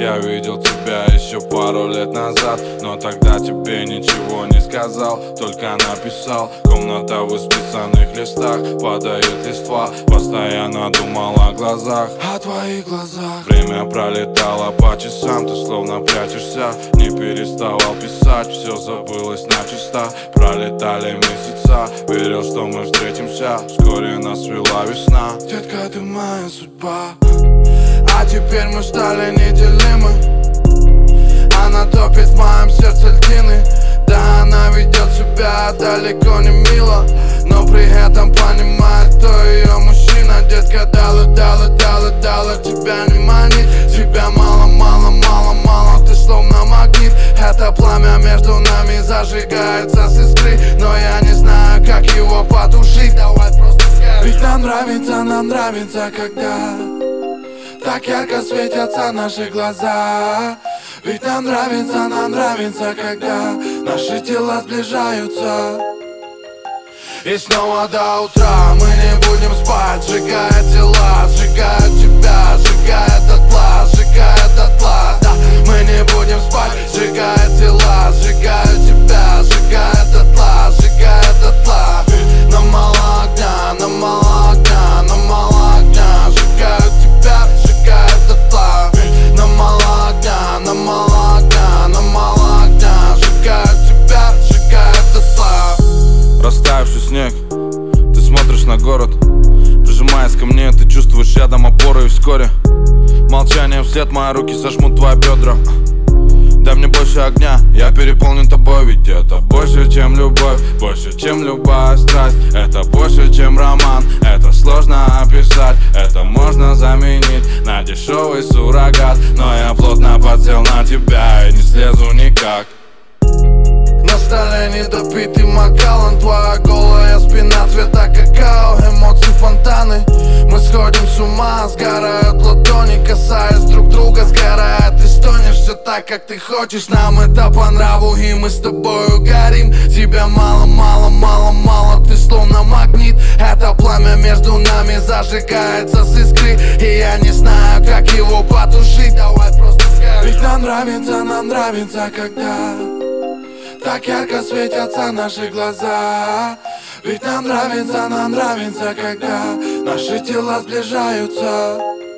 Я видел тебя еще пару лет назад, но тогда тебе ничего не сказал, только написал. Комната в исписанных листах, падает листва. Постоянно думал о глазах, о твоих глазах. Время пролетало по часам, ты словно прячешься. Не переставал писать, все забылось начисто. Пролетали месяца, верил, что мы встретимся. Вскоре нас свела весна. Детка, ты моя судьба. А теперь мы стали неделимы. Она топит в моем сердце льдины. Да, она ведет себя далеко не мило, но при этом понимает, кто ее мужчина. Детка, дала тебя не манит. Тебя мало, ты словно магнит. Это пламя между нами зажигается с искры, но я не знаю, как его потушить. Давай просто скажи. Ведь нам нравится, когда так ярко светятся наши глаза. Ведь нам нравится, когда наши тела сближаются. И снова до утра мы не будем спать, сжигая тела, сжигая тебя, сжигая дотла, сжигая дотла. Да, мы не будем спать, сжигая тела, сжигая тебя, сжигая дотла, сжигая дотла. Нам мало огня, нам мало огня, нам мало огня, сжигаю тебя, сжигая дотла. Нам мало огня, нам мало огня, нам мало огня, сжигаю тебя, сжигая дотла. Растаявший снег, ты смотришь на город, прижимаясь ко мне, ты чувствуешь рядом опору. И вскоре молчание вслед, мои руки сожмут твои бедра. Дай мне больше огня, я переполнен тобой. Ведь это больше, чем любовь, больше, чем любая страсть. Это больше, чем роман, это сложно описать. Это можно заменить на дешевый суррогат. Но я плотно подсел на тебя и не слезу никак. На столе недопитый Макалан, твоя голая спина цвета какао, эмоции фонтаны. Мы сходим с ума, сгорают ладони, касаясь друг друга, сгорает и стонешь. Все так, как ты хочешь, нам это по нраву, и мы с тобою горим. Тебя мало, ты словно магнит. Это пламя между нами зажигается с искры, и я не знаю, как его потушить. Давай просто скажи. Ведь нам нравится, когда так ярко светятся наши глаза. Ведь нам нравится, когда наши тела сближаются.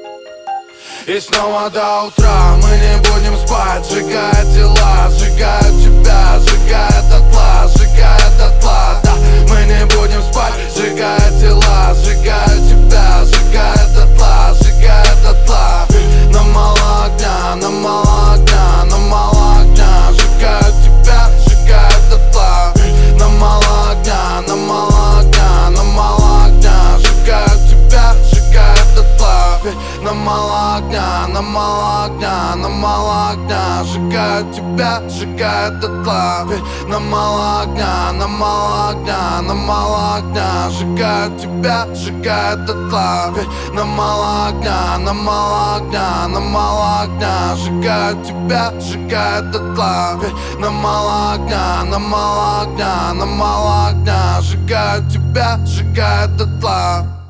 И снова до утра мы не будем спать, сжигая тела, сжигая тебя, сжигая дотла, сжигая дотла. Да, мы не будем спать, сжигая тела, сжигая тебя, сжигая дотла, сжигая дотла. Нам мало огня, нам мало огня, нам мало огня, сжигаю тебя, сжигая дотла. Нам мало огня, нам мало огня, нам мало огня, сжигаю тебя, сжигая дотла. Нам мало огня, нам мало огня, нам мало огня, сжигаю тебя, сжигая дотла. Нам мало огня, нам мало огня, нам мало огня, сжигаю тебя, сжигая дотла. Нам мало огня, нам мало огня, нам мало огня, сжигаю тебя, сжигая дотла. Нам мало огня, нам мало огня, нам мало огня, сжигаю тебя, сжигая дотла.